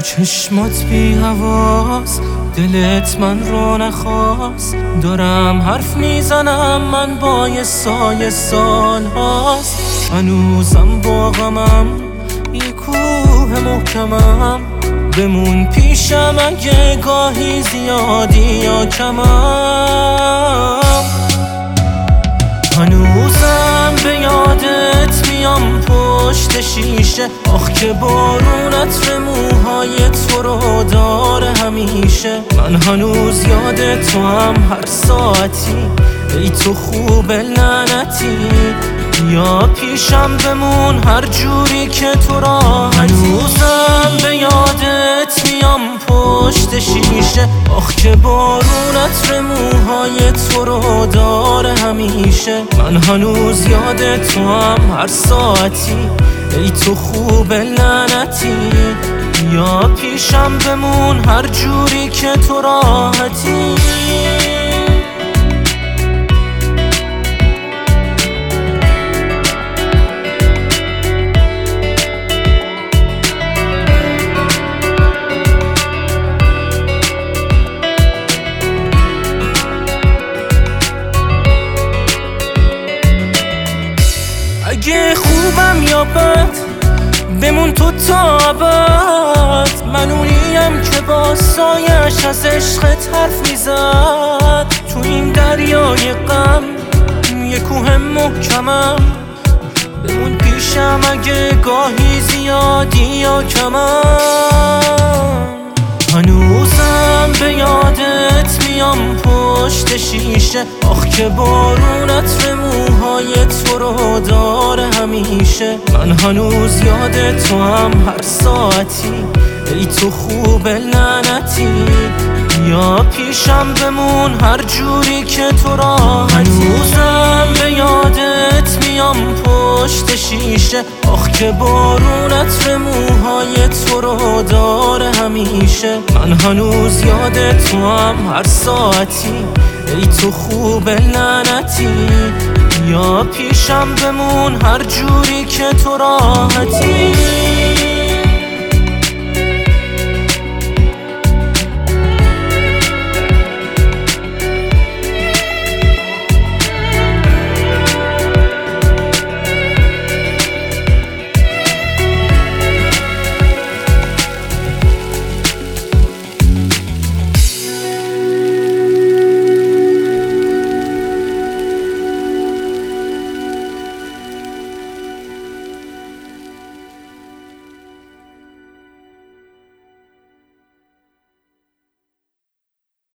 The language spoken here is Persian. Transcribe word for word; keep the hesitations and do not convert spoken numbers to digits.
چشمات بی حواس، دلت من رو نخواست. دارم حرف میزنم من با یه سایه سال هاست. هنوزم با غمم یه کوه محکمم. بمون پیشم اگه گاهی زیادی یا کمم. هنوزم به یادت میام پشت شیشه. آخ که بارونت به موهای تو رو داره همیشه. من هنوز یاد تو هم هر ساعتی. ای تو خوب لعنتی، یا پیشم بمون هر جوری که تو راحتی. هنوزم به یادت میام پشت شیشه. آخ که بارونت به موهای تو رو داره همیشه. من هنوز یاد تو هم هر ساعتی. ای تو خوب لعنتی، یا پیشم بمون هر جوری که تو راحتی. اگه خوبم یا بد بمون تو تا ابد. من اونیم که با سایش از عشقت حرف میزد. تو این دریای غم یه کوه محکمم. بمون پیشم اگه گاهی زیادی یا کمم. هنوزم به یادت میام پشت شیشه. آخ که بارونت به موهای تو رو داره همیشه. من هنوز یاد تو هم هر ساعتی. ای تو خوب لعنتی، یا پیشم بمون هر جوری که تو راحتی. هنوزم به یادت میام پشت شیشه. آخ که بارونت به موهای تو رو داره همیشه. من هنوز یاد تو هم هر ساعتی. ای تو خوب لعنتی، یا پیشم بمون هر جوری که تو راحتی.